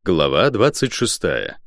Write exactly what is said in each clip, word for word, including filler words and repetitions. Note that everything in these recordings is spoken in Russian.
Глава двадцать шестая.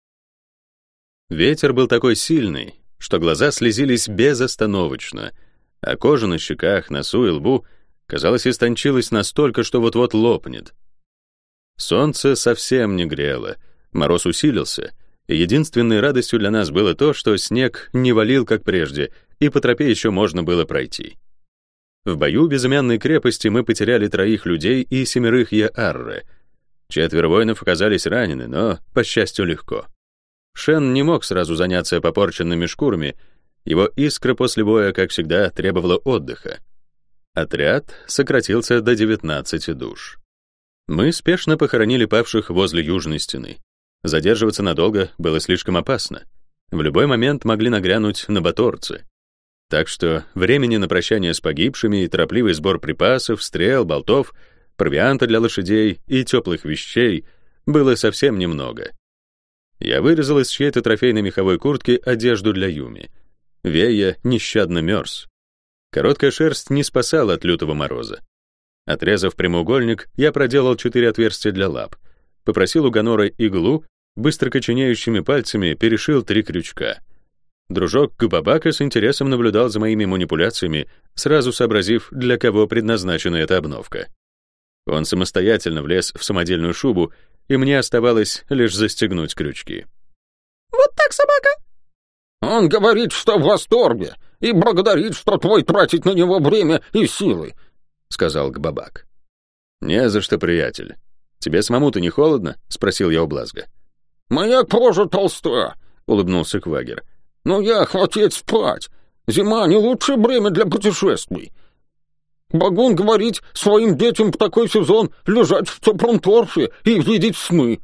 Ветер был такой сильный, что глаза слезились безостановочно, а кожа на щеках, носу и лбу, казалось, истончилась настолько, что вот-вот лопнет. Солнце совсем не грело, мороз усилился, и единственной радостью для нас было то, что снег не валил, как прежде, и по тропе еще можно было пройти. В бою у безымянной крепости мы потеряли троих людей и семерых Яарры. Четверо воинов оказались ранены, но, по счастью, легко. Шен не мог сразу заняться попорченными шкурами, его искра после боя, как всегда, требовала отдыха. Отряд сократился до девятнадцати душ. Мы спешно похоронили павших возле южной стены. Задерживаться надолго было слишком опасно. В любой момент могли нагрянуть набаторцы. Так что времени на прощание с погибшими и торопливый сбор припасов, стрел, болтов, провианта для лошадей и теплых вещей было совсем немного. Я вырезал из чьей-то трофейной меховой куртки одежду для Юми. Вея нещадно мерз. Короткая шерсть не спасала от лютого мороза. Отрезав прямоугольник, я проделал четыре отверстия для лап. Попросил у Ганора иглу, быстро коченеющими пальцами перешил три крючка. Дружок Гбабака с интересом наблюдал за моими манипуляциями, сразу сообразив, для кого предназначена эта обновка. Он самостоятельно влез в самодельную шубу, и мне оставалось лишь застегнуть крючки. «Вот так, собака!» «Он говорит, что в восторге, и благодарит, что твой тратить на него время и силы», — сказал Гбабак. «Не за что, приятель. Тебе самому-то не холодно?» — спросил я у Блазга. «Моя кожа толстая», — улыбнулся Квагер. «Но я хотел спать. Зима — не лучшее время для путешествий. Багун говорит своим детям в такой сезон лежать в теплом торфе и видеть сны».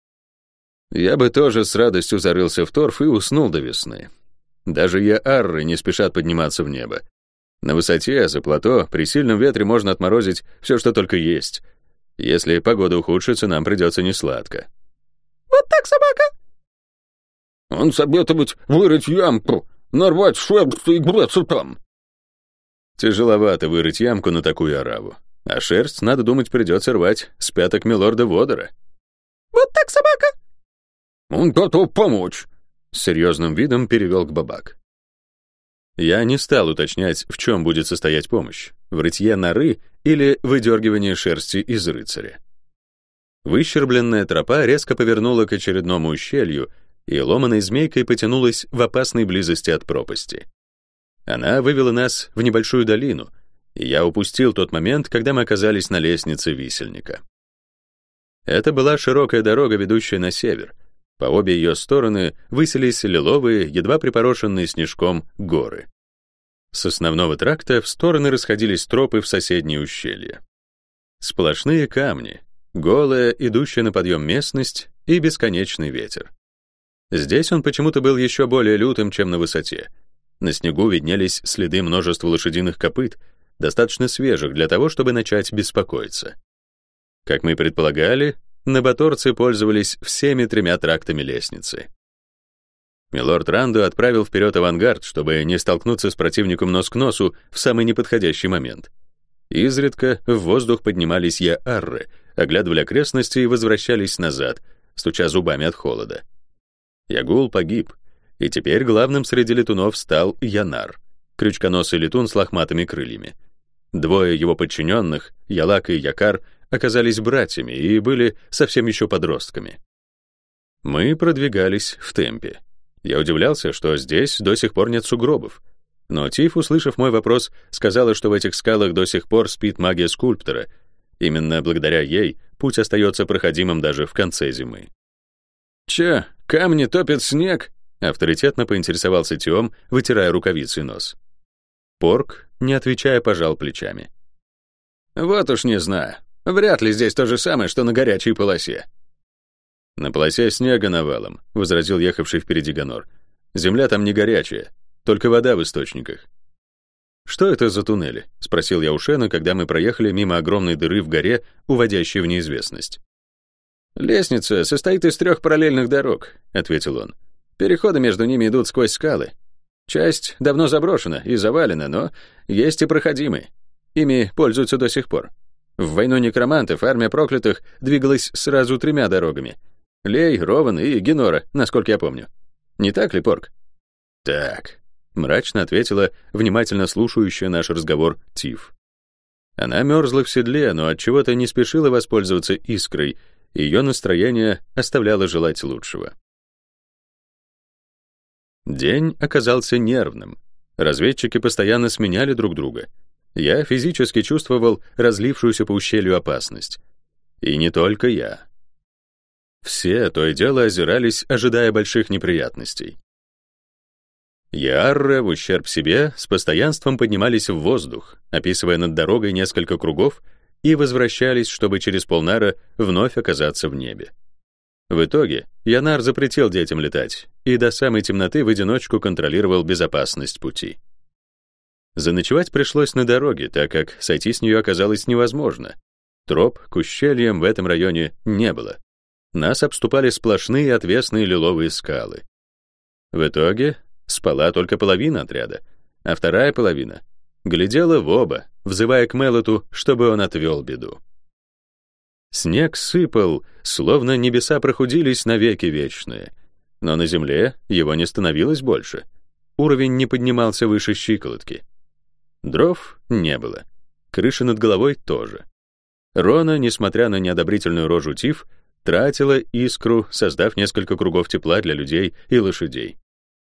Я бы тоже с радостью зарылся в торф и уснул до весны. Даже Яарры не спешат подниматься в небо. На высоте, за плато, при сильном ветре можно отморозить все, что только есть. Если погода ухудшится, нам придется несладко. «Вот так, собака!» «Он советует вырыть ямку, нарвать шерсть и греться там». Тяжеловато вырыть ямку на такую ораву. А шерсть, надо думать, придется рвать с пяток милорда Водора. «Вот так, собака!» «Он готов помочь», — с серьезным видом перевел Гбабак. Я не стал уточнять, в чем будет состоять помощь — в рытье норы или выдергивании шерсти из рыцаря. Выщербленная тропа резко повернула к очередному ущелью и ломаной змейкой потянулась в опасной близости от пропасти. Она вывела нас в небольшую долину, и я упустил тот момент, когда мы оказались на лестнице висельника. Это была широкая дорога, ведущая на север. По обе ее стороны высились лиловые, едва припорошенные снежком, горы. С основного тракта в стороны расходились тропы в соседние ущелья. Сплошные камни, голая, идущая на подъем местность и бесконечный ветер. Здесь он почему-то был еще более лютым, чем на высоте. На снегу виднелись следы множества лошадиных копыт, достаточно свежих для того, чтобы начать беспокоиться. Как мы предполагали, набаторцы пользовались всеми тремя трактами лестницы. Милорд Ранду отправил вперед авангард, чтобы не столкнуться с противником нос к носу в самый неподходящий момент. Изредка в воздух поднимались Яарры, оглядывали окрестности и возвращались назад, стуча зубами от холода. Ягул погиб, и теперь главным среди летунов стал Янар, крючконосый летун с лохматыми крыльями. Двое его подчиненных, Ялак и Якар, оказались братьями и были совсем еще подростками. Мы продвигались в темпе. Я удивлялся, что здесь до сих пор нет сугробов. Но Тиф, услышав мой вопрос, сказала, что в этих скалах до сих пор спит магия скульптора. Именно благодаря ей путь остается проходимым даже в конце зимы. «Че, камни топят снег?» — авторитетно поинтересовался Тиом, вытирая рукавицей нос. Порк, не отвечая, пожал плечами. «Вот уж не знаю. Вряд ли здесь то же самое, что на горячей полосе». «На полосе снега навалом», — возразил ехавший впереди Ганор. «Земля там не горячая, только вода в источниках». «Что это за туннели?» — спросил я у Шена, когда мы проехали мимо огромной дыры в горе, уводящей в неизвестность. «Лестница состоит из трех параллельных дорог», — ответил он. «Переходы между ними идут сквозь скалы. Часть давно заброшена и завалена, но есть и проходимые. Ими пользуются до сих пор. В войну некромантов армия проклятых двигалась сразу тремя дорогами. Лей, Рован и Генора, насколько я помню. Не так ли, Порк? Так, мрачно ответила внимательно слушающая наш разговор Тиф. Она мерзла в седле, но от чего-то не спешила воспользоваться искрой, и ее настроение оставляло желать лучшего. День оказался нервным. Разведчики постоянно сменяли друг друга. Я физически чувствовал разлившуюся по ущелью опасность. И не только я. Все то и дело озирались, ожидая больших неприятностей. Ярры, в ущерб себе, с постоянством поднимались в воздух, описывая над дорогой несколько кругов, и возвращались, чтобы через полнара вновь оказаться в небе. В итоге Янар запретил детям летать и до самой темноты в одиночку контролировал безопасность пути. Заночевать пришлось на дороге, так как сойти с нее оказалось невозможно. Троп к ущельям в этом районе не было. Нас обступали сплошные отвесные лиловые скалы. В итоге спала только половина отряда, а вторая половина глядела в оба, взывая к Мелоту, чтобы он отвел беду. Снег сыпал, словно небеса прохудились навеки вечные, но на земле его не становилось больше. Уровень не поднимался выше щиколотки. Дров не было. Крыши над головой тоже. Рона, несмотря на неодобрительную рожу Тиф, тратила искру, создав несколько кругов тепла для людей и лошадей.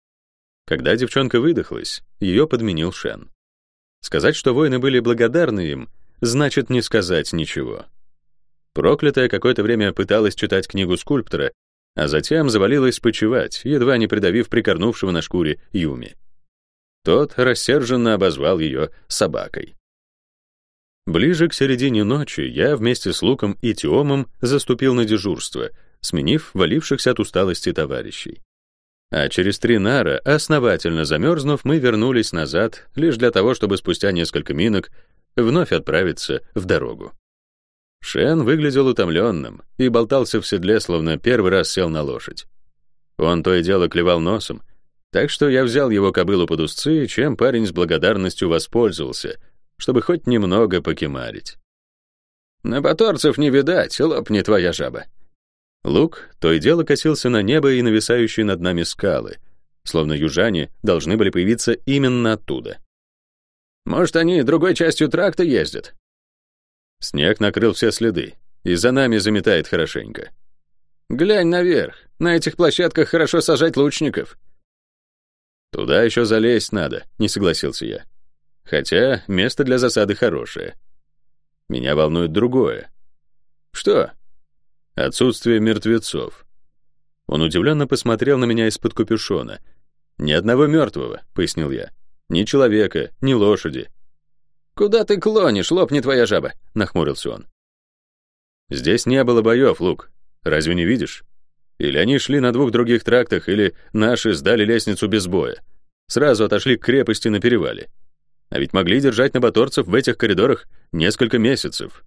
Когда девчонка выдохлась, ее подменил Шен. Сказать, что воины были благодарны им, значит не сказать ничего. Проклятая какое-то время пыталась читать книгу скульптора, а затем завалилась почивать, едва не придавив прикорнувшего на шкуре Юми. Тот рассерженно обозвал ее собакой. Ближе к середине ночи я вместе с Луком и Тиомом заступил на дежурство, сменив валившихся от усталости товарищей. А через три нара, основательно замерзнув, мы вернулись назад, лишь для того, чтобы спустя несколько минок вновь отправиться в дорогу. Шен выглядел утомленным и болтался в седле, словно первый раз сел на лошадь. Он то и дело клевал носом, так что я взял его кобылу под узцы, чем парень с благодарностью воспользовался, чтобы хоть немного покемарить. «На баторцев не видать, лопни твоя жаба». Лук то и дело косился на небо и нависающие над нами скалы, словно южане должны были появиться именно оттуда. «Может, они другой частью тракта ездят?» Снег накрыл все следы, и за нами заметает хорошенько. «Глянь наверх, на этих площадках хорошо сажать лучников». «Туда еще залезть надо», — не согласился я. Хотя место для засады хорошее. Меня волнует другое. Что? Отсутствие мертвецов. Он удивленно посмотрел на меня из-под капюшона. «Ни одного мертвого», — пояснил я. «Ни человека, ни лошади». «Куда ты клонишь, лопни твоя жаба?» — нахмурился он. «Здесь не было боев, Лук. Разве не видишь? Или они шли на двух других трактах, или наши сдали лестницу без боя. Сразу отошли к крепости на перевале. А ведь могли держать набаторцев в этих коридорах несколько месяцев».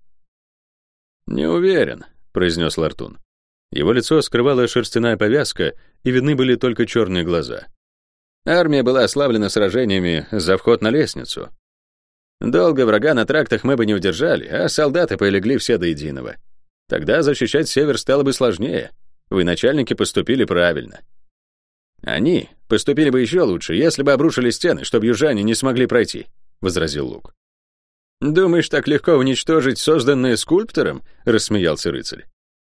«Не уверен», — произнес Лартун. Его лицо скрывала шерстяная повязка, и видны были только черные глаза. «Армия была ослаблена сражениями за вход на лестницу. Долго врага на трактах мы бы не удержали, а солдаты полегли все до единого. Тогда защищать север стало бы сложнее. Вы, начальники, поступили правильно. Они поступили бы еще лучше, если бы обрушили стены, чтобы южане не смогли пройти», — возразил Лук. «Думаешь, так легко уничтожить созданное скульптором?» — рассмеялся рыцарь.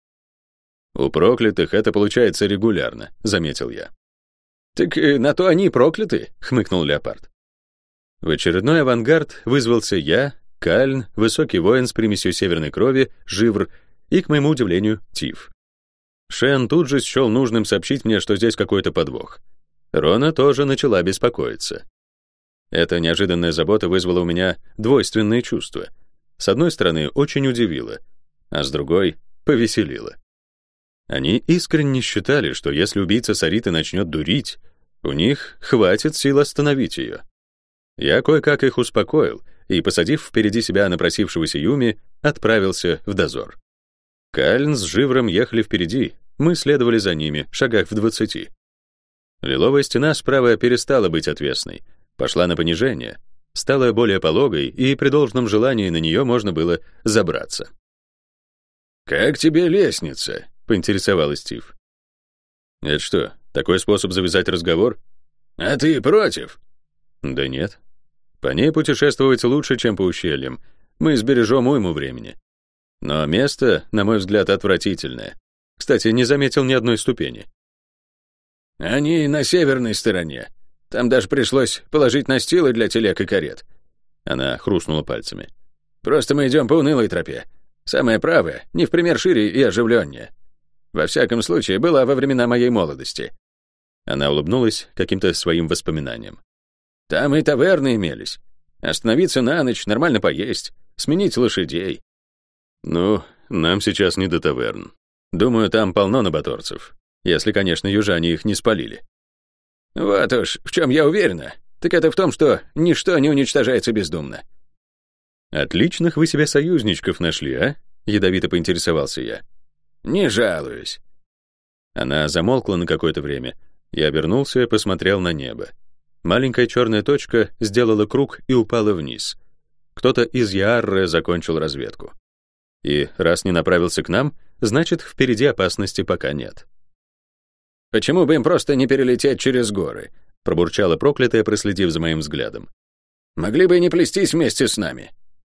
«У проклятых это получается регулярно», — заметил я. «Так на то они прокляты», — хмыкнул Леопард. В очередной авангард вызвался я, Кальн, высокий воин с примесью северной крови, Живр и, к моему удивлению, Тиф. Шен тут же счел нужным сообщить мне, что здесь какой-то подвох. Рона тоже начала беспокоиться. Эта неожиданная забота вызвала у меня двойственные чувства. С одной стороны, очень удивила, а с другой — повеселила. Они искренне считали, что если убийца Сариты начнет дурить, у них хватит сил остановить ее. Я кое-как их успокоил и, посадив впереди себя напросившегося Юми, отправился в дозор. Кальн с Живром ехали впереди, мы следовали за ними, шагах в двадцати. Лиловая стена справа перестала быть отвесной, пошла на понижение, стала более пологой, и при должном желании на нее можно было забраться. «Как тебе лестница?» — поинтересовалась Стив. «Это что, такой способ завязать разговор?» «А ты против?» «Да нет. По ней путешествовать лучше, чем по ущельям. Мы сбережем уйму времени. Но место, на мой взгляд, отвратительное. Кстати, не заметил ни одной ступени». «Они на северной стороне. Там даже пришлось положить настилы для телег и карет». Она хрустнула пальцами. «Просто мы идем по унылой тропе. Самая правая, не в пример шире и оживленнее. Во всяком случае, была во времена моей молодости». Она улыбнулась каким-то своим воспоминанием. «Там и таверны имелись. Остановиться на ночь, нормально поесть, сменить лошадей». «Ну, нам сейчас не до таверн. Думаю, там полно набаторцев. Если, конечно, южане их не спалили». «Вот уж, в чем я уверена, так это в том, что ничто не уничтожается бездумно». «Отличных вы себе союзничков нашли, а?» — ядовито поинтересовался я. «Не жалуюсь». Она замолкла на какое-то время. Я обернулся и посмотрел на небо. Маленькая черная точка сделала круг и упала вниз. Кто-то из Яарре закончил разведку. И раз не направился к нам, значит, впереди опасности пока нет. «Почему бы им просто не перелететь через горы?» — пробурчала проклятая, проследив за моим взглядом. «Могли бы и не плестись вместе с нами».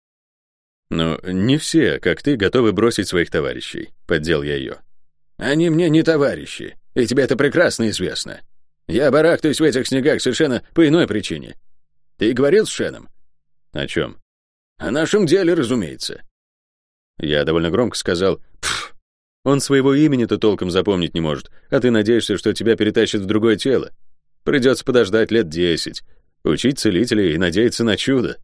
«Ну, не все, как ты, готовы бросить своих товарищей», — поддел я ее. «Они мне не товарищи, и тебе это прекрасно известно. Я барахтаюсь в этих снегах совершенно по иной причине. Ты говорил с Шеном?» «О чем?» «О нашем деле, разумеется». Я довольно громко сказал: «Пф, он своего имени-то толком запомнить не может, а ты надеешься, что тебя перетащат в другое тело. Придется подождать лет десять, учить целителей и надеяться на чудо».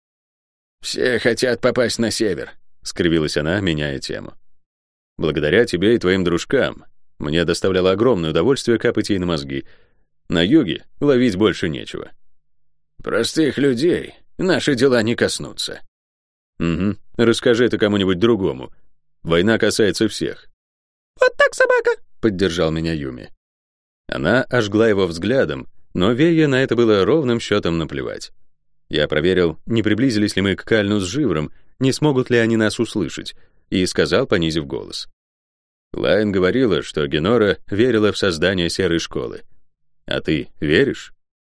«Все хотят попасть на север», — скривилась она, меняя тему. «Благодаря тебе и твоим дружкам мне доставляло огромное удовольствие капать ей на мозги. На юге ловить больше нечего». «Простых людей наши дела не коснутся». «Угу, расскажи это кому-нибудь другому. Война касается всех». «Вот так, собака», — поддержал меня Юми. Она ожгла его взглядом, но Вее на это было ровным счетом наплевать. Я проверил, не приблизились ли мы к Кальну с Живром, не смогут ли они нас услышать, и сказал, понизив голос. Лайн говорила, что Генора верила в создание серой школы. А ты веришь?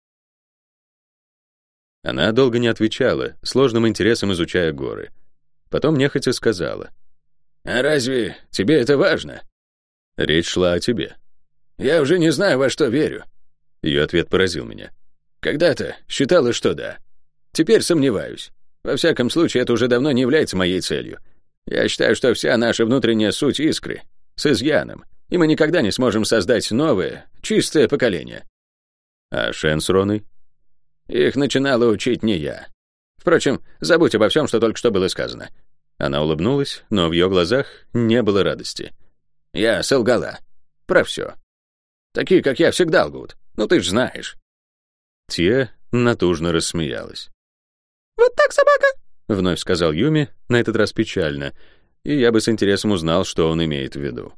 Она долго не отвечала, сложным интересом изучая горы. Потом нехотя сказала: «А разве тебе это важно?» Речь шла о тебе. «Я уже не знаю, во что верю». Ее ответ поразил меня. «Когда-то считала, что да. Теперь сомневаюсь. Во всяком случае, это уже давно не является моей целью. Я считаю, что вся наша внутренняя суть — искры, с изъяном, и мы никогда не сможем создать новое, чистое поколение». А Шен с Роной? Их начинала учить не я. Впрочем, забудь обо всем, что только что было сказано. Она улыбнулась, но в ее глазах не было радости. Я солгала. Про все. Такие, как я, всегда лгут. Ну, ты ж знаешь. Тия натужно рассмеялась. «Вот так, собака», — вновь сказал Юми, на этот раз печально, и я бы с интересом узнал, что он имеет в виду.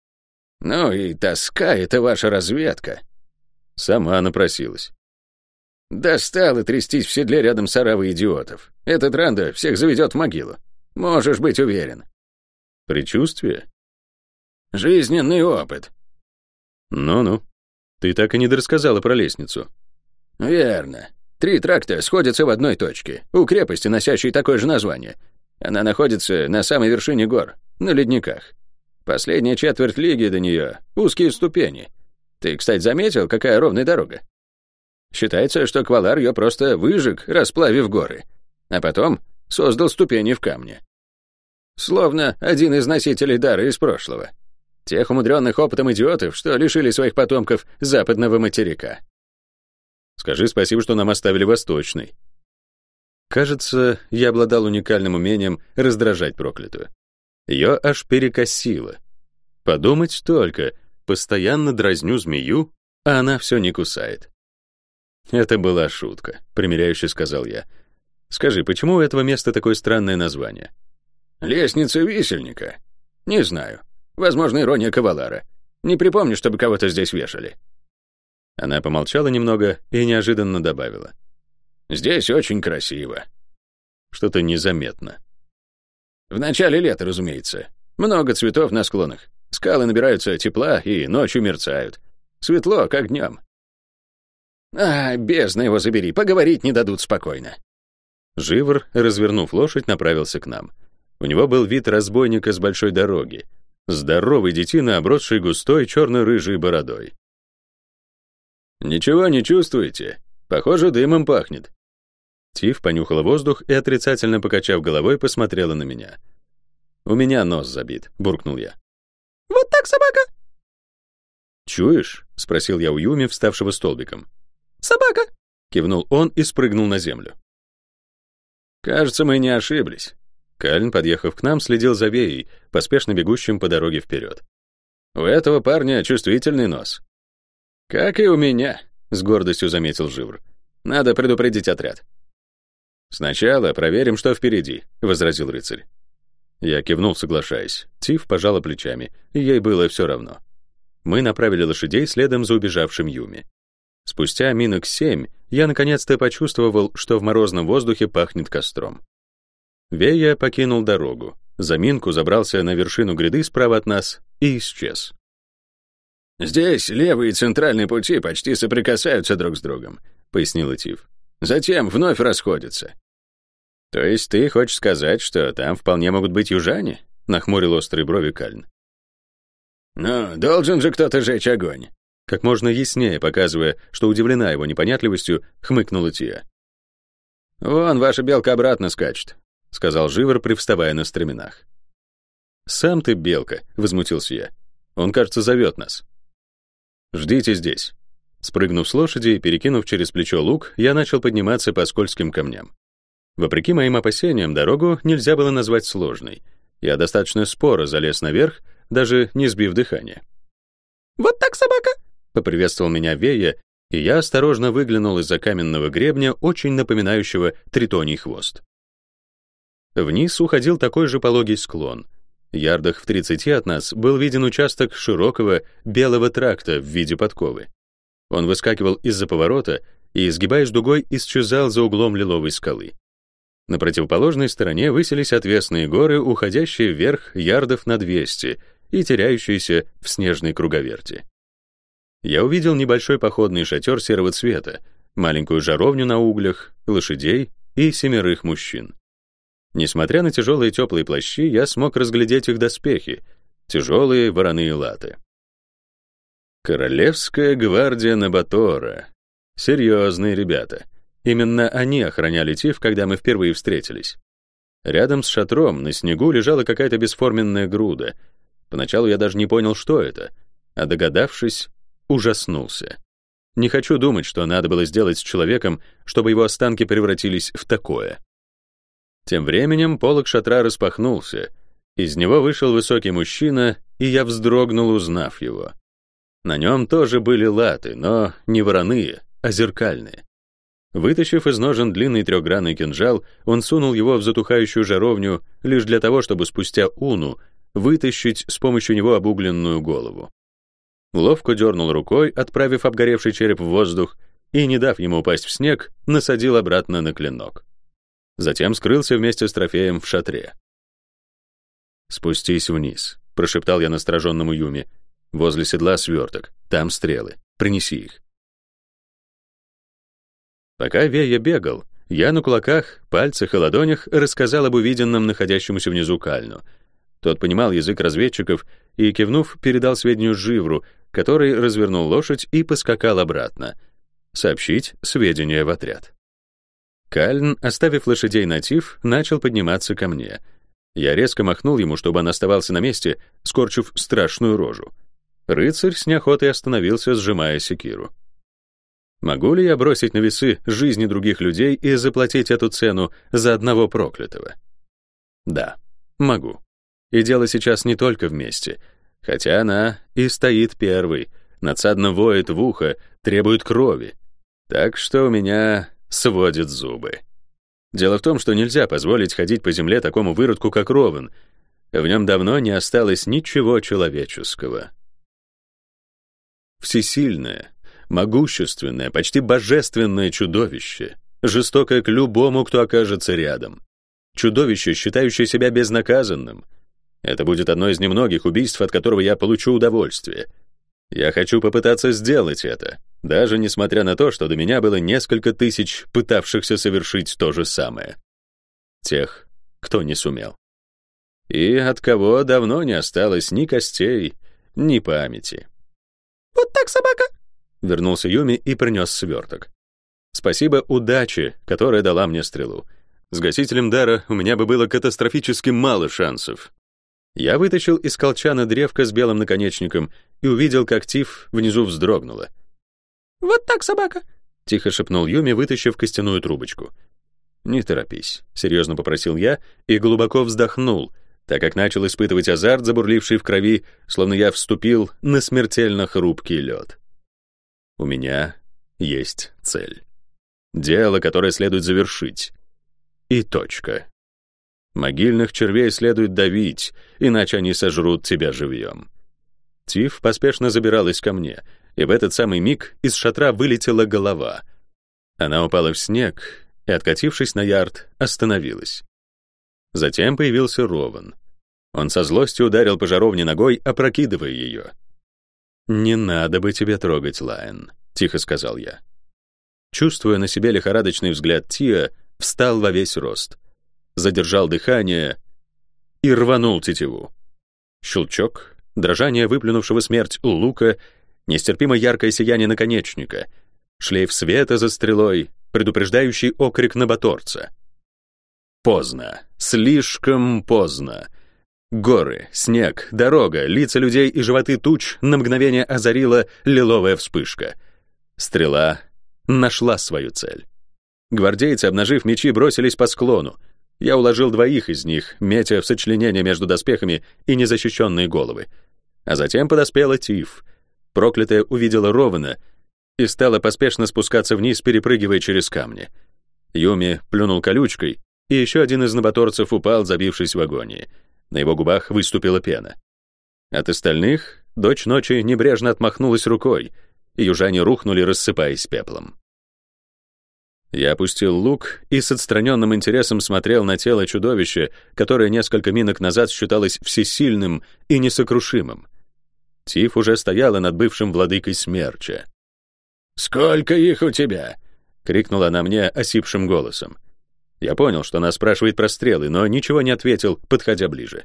«Ну и тоска — это ваша разведка». Сама напросилась. «Достало трястись в седле рядом с оравой идиотов. Этот Ранда всех заведет в могилу. Можешь быть уверен». «Предчувствие?» «Жизненный опыт». «Ну-ну. Ты так и не дорассказала про лестницу». «Верно. Три тракта сходятся в одной точке, у крепости, носящей такое же название. Она находится на самой вершине гор, на ледниках. Последняя четверть лиги до нее — узкие ступени. Ты, кстати, заметил, какая ровная дорога? Считается, что Квалар ее просто выжег, расплавив горы, а потом создал ступени в камне. Словно один из носителей дара из прошлого. Тех умудренных опытом идиотов, что лишили своих потомков западного материка. Скажи спасибо, что нам оставили восточный». Кажется, я обладал уникальным умением раздражать проклятую. Ее аж перекосило. Подумать только, постоянно дразню змею, а она все не кусает. «Это была шутка», — примиряюще сказал я. «Скажи, почему у этого места такое странное название?» «Лестница висельника? Не знаю. Возможно, ирония Кавалара. Не припомню, чтобы кого-то здесь вешали». Она помолчала немного и неожиданно добавила. Здесь очень красиво. Что-то незаметно. В начале лета, разумеется. Много цветов на склонах. Скалы набираются тепла и ночью мерцают. Светло, как днем. А, бездна его забери, поговорить не дадут спокойно. Живр, развернув лошадь, направился к нам. У него был вид разбойника с большой дороги. Здоровый детина, обросший густой черно-рыжей бородой. «Ничего не чувствуете? Похоже, дымом пахнет». Тиф понюхала воздух и, отрицательно покачав головой, посмотрела на меня. «У меня нос забит», — буркнул я. «Вот так, собака!» «Чуешь?» — спросил я у Юми, вставшего столбиком. «Собака!» — кивнул он и спрыгнул на землю. «Кажется, мы не ошиблись». Кальн, подъехав к нам, следил за Веей, поспешно бегущим по дороге вперед. «У этого парня чувствительный нос». «Как и у меня», — с гордостью заметил Живр. «Надо предупредить отряд». «Сначала проверим, что впереди», — возразил рыцарь. Я кивнул, соглашаясь. Тиф пожала плечами, и ей было все равно. Мы направили лошадей следом за убежавшим Юми. Спустя минут семь я наконец-то почувствовал, что в морозном воздухе пахнет костром. Вея покинул дорогу, за минку забрался на вершину гряды справа от нас и исчез. «Здесь левый и центральный пути почти соприкасаются друг с другом», — пояснил Тиф. «Затем вновь расходятся». «То есть ты хочешь сказать, что там вполне могут быть южане?» — нахмурил острые брови Кальн. «Ну, должен же кто-то жечь огонь». Как можно яснее, показывая, что удивлена его непонятливостью, хмыкнула Тия. «Вон ваша белка обратно скачет», — сказал Живр, привставая на стременах. «Сам ты белка», — возмутился я. «Он, кажется, зовет нас». «Ждите здесь». Спрыгнув с лошади и перекинув через плечо лук, я начал подниматься по скользким камням. Вопреки моим опасениям, дорогу нельзя было назвать сложной. Я достаточно споро залез наверх, даже не сбив дыхания. «Вот так, собака!» — поприветствовал меня Вея, и я осторожно выглянул из-за каменного гребня, очень напоминающего тритоний хвост. Вниз уходил такой же пологий склон. Ярдах в тридцати от нас был виден участок широкого белого тракта в виде подковы. Он выскакивал из-за поворота и, изгибаясь дугой, исчезал за углом лиловой скалы. На противоположной стороне высились отвесные горы, уходящие вверх ярдов на двести и теряющиеся в снежной круговерти. Я увидел небольшой походный шатер серого цвета, маленькую жаровню на углях, лошадей и семерых мужчин. Несмотря на тяжелые теплые плащи, я смог разглядеть их доспехи, тяжелые вороные латы. Королевская гвардия Набатора. Серьезные ребята. Именно они охраняли Тиф, когда мы впервые встретились. Рядом с шатром на снегу лежала какая-то бесформенная груда. Поначалу я даже не понял, что это, а догадавшись, ужаснулся. Не хочу думать, что надо было сделать с человеком, чтобы его останки превратились в такое. Тем временем полог шатра распахнулся. Из него вышел высокий мужчина, и я вздрогнул, узнав его. На нем тоже были латы, но не вороные, а зеркальные. Вытащив из ножен длинный трехгранный кинжал, он сунул его в затухающую жаровню лишь для того, чтобы спустя уну вытащить с помощью него обугленную голову. Ловко дернул рукой, отправив обгоревший череп в воздух, и, не дав ему упасть в снег, насадил обратно на клинок. Затем скрылся вместе с трофеем в шатре. «Спустись вниз», — прошептал я настороженному Юми. «Возле седла сверток, там стрелы. Принеси их». Пока Вея бегал, я на кулаках, пальцах и ладонях рассказал об увиденном находящемуся внизу Кальну. Тот понимал язык разведчиков и, кивнув, передал сведению Живру, который развернул лошадь и поскакал обратно. Сообщить сведения в отряд. Кальн, оставив лошадей на Тиф, начал подниматься ко мне. Я резко махнул ему, чтобы он оставался на месте, скорчив страшную рожу. Рыцарь с неохотой остановился, сжимая секиру. Могу ли я бросить на весы жизни других людей и заплатить эту цену за одного проклятого? Да, могу. И дело сейчас не только в мести, хотя она и стоит первой, надсадно воет в ухо, требует крови. Так что у меня сводит зубы. Дело в том, что нельзя позволить ходить по земле такому выродку, как Ровен. В нем давно не осталось ничего человеческого. Всесильное, могущественное, почти божественное чудовище жестокое к любому, кто окажется рядом. Чудовище, считающее себя безнаказанным. Это будет одно из немногих убийств, от которого я получу удовольствие. Я хочу попытаться сделать это, даже несмотря на то, что до меня было несколько тысяч пытавшихся совершить то же самое. Тех, кто не сумел. И от кого давно не осталось ни костей, ни памяти. «Вот так, собака!» — вернулся Юми и принес сверток. Спасибо удаче, которая дала мне стрелу. С гасителем дара у меня бы было катастрофически мало шансов. Я вытащил из колчана древко с белым наконечником и увидел, как Тиф внизу вздрогнула. «Вот так, собака!» — тихо шепнул Юми, вытащив костяную трубочку. «Не торопись», — серьезно попросил я и глубоко вздохнул, так как начал испытывать азарт, забурливший в крови, словно я вступил на смертельно хрупкий лед. У меня есть цель. Дело, которое следует завершить. И точка. Могильных червей следует давить, иначе они сожрут тебя живьем. Тиф поспешно забиралась ко мне, и в этот самый миг из шатра вылетела голова. Она упала в снег и, откатившись на ярд, остановилась. Затем появился Рован. Он со злостью ударил по жаровне ногой, опрокидывая ее. «Не надо бы тебе трогать, Лайон», — тихо сказал я. Чувствуя на себе лихорадочный взгляд Тиа, встал во весь рост, задержал дыхание и рванул тетиву. Щелчок, дрожание выплюнувшего смерть лука, нестерпимо яркое сияние наконечника, шлейф света за стрелой, предупреждающий окрик набаторца. Поздно, слишком поздно. Горы, снег, дорога, лица людей и животы туч на мгновение озарила лиловая вспышка. Стрела нашла свою цель. Гвардейцы, обнажив мечи, бросились по склону. Я уложил двоих из них, метя в сочленение между доспехами и незащищенные головы. А затем подоспела Тиф. Проклятая увидела Рована и стала поспешно спускаться вниз, перепрыгивая через камни. Юми плюнул колючкой, и еще один из набаторцев упал, забившись в агонии. На его губах выступила пена. От остальных дочь ночи небрежно отмахнулась рукой, и южане рухнули, рассыпаясь пеплом. Я опустил лук и с отстраненным интересом смотрел на тело чудовища, которое несколько минок назад считалось всесильным и несокрушимым. Тиф уже стояла над бывшим владыкой смерча. «Сколько их у тебя?» — крикнула она мне осипшим голосом. Я понял, что она спрашивает про стрелы, но ничего не ответил, подходя ближе.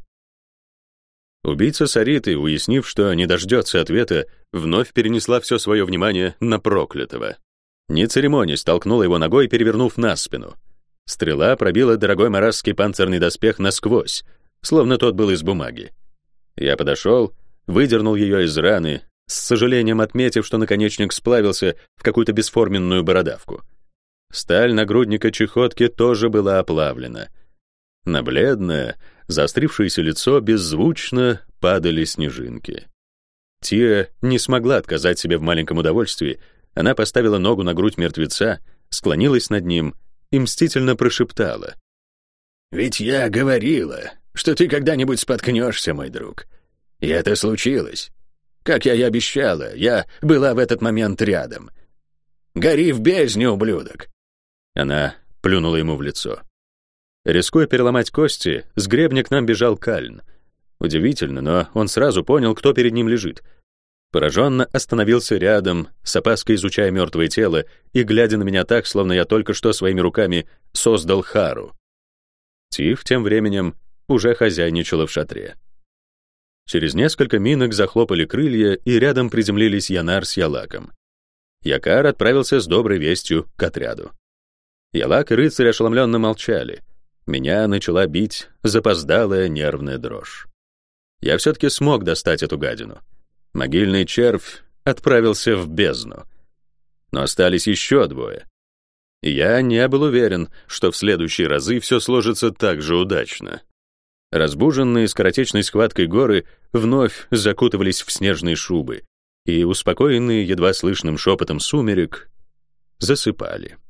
Убийца Сариты, уяснив, что не дождется ответа, вновь перенесла все свое внимание на проклятого. Не церемонясь, толкнула его ногой, перевернув на спину. Стрела пробила дорогой марасский панцирный доспех насквозь, словно тот был из бумаги. Я подошел, выдернул ее из раны, с сожалением отметив, что наконечник сплавился в какую-то бесформенную бородавку. Сталь нагрудника чехотки тоже была оплавлена. На бледное, заострившееся лицо беззвучно падали снежинки. Тия не смогла отказать себе в маленьком удовольствии. Она поставила ногу на грудь мертвеца, склонилась над ним и мстительно прошептала. «Ведь я говорила, что ты когда-нибудь споткнешься, мой друг. И это случилось. Как я и обещала, я была в этот момент рядом. Гори в бездне, ублюдок!» Она плюнула ему в лицо. Рискуя переломать кости, с гребня к нам бежал Кальн. Удивительно, но он сразу понял, кто перед ним лежит. Пораженно остановился рядом, с опаской изучая мертвое тело и глядя на меня так, словно я только что своими руками создал Хару. Тиф тем временем уже хозяйничала в шатре. Через несколько минок захлопали крылья, и рядом приземлились Янар с Ялаком. Якар отправился с доброй вестью к отряду. Ялак и рыцарь ошеломленно молчали. Меня начала бить запоздалая нервная дрожь. Я все-таки смог достать эту гадину. Могильный червь отправился в бездну. Но остались еще двое. И я не был уверен, что в следующие разы все сложится так же удачно. Разбуженные скоротечной схваткой горы вновь закутывались в снежные шубы, и, успокоенные едва слышным шепотом сумерек, засыпали.